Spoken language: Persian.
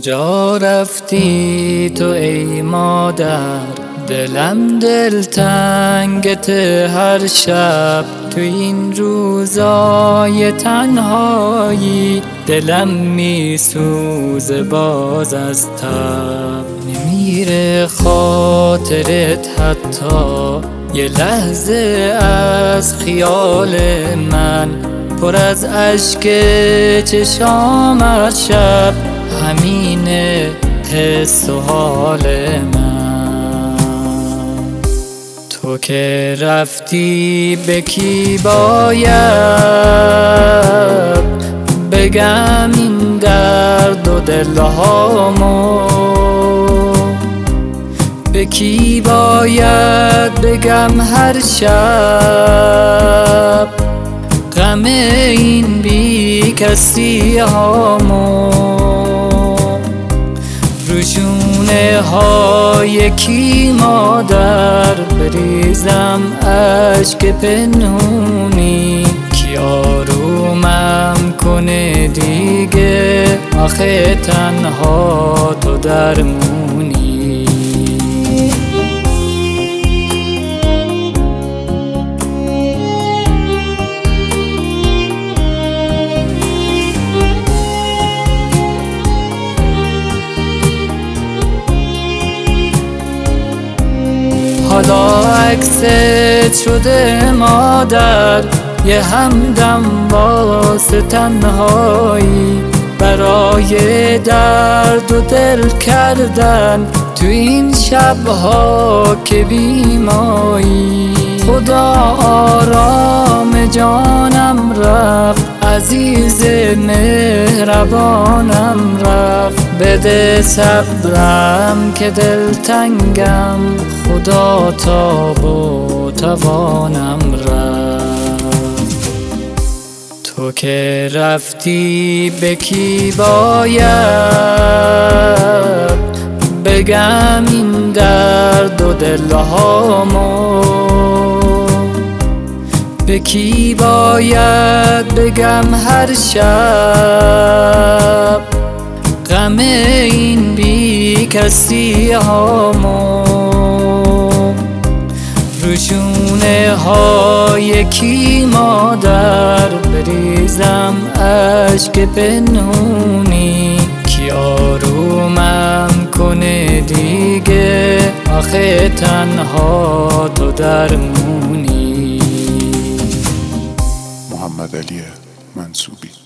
کجا رفتی تو ای مادر؟ دلم دلتنگت هر شب، تو این روزای تنهایی دلم میسوزه باز از تب. نمیره خاطرت حتی یه لحظه از خیال من، پر از اشک چشام از شب، همینه حس و حال من. تو که رفتی به کی باید بگم این درد و دلهامو؟ به کی باید بگم هر شب غم این بی کسی هامو؟ روشونه های کی مادر بریزم اشک پنهونی؟ کی آرومم کنه دیگه آخه تنها تو درمونی؟ حالا عکست شده مادر، یه همدم واسه تنهایی، برای درد و دل کردن تو این شبها که بیمایی. خدا آرام جانم رفت، عزیز مهربانم رفت، بده صبرم که دلتنگم، خدا تاب و توانم رفت. تو که رفتی به کی باید بگم این درد و دلهامو؟ به کی باید بگم هر شب غم این بی کسی هامو؟ روشونه های کی مادر بریزم اشک پنهونی؟ کی آرومم کنه دیگه آخه تنها تو درمونی؟ محمد علی منصوبی.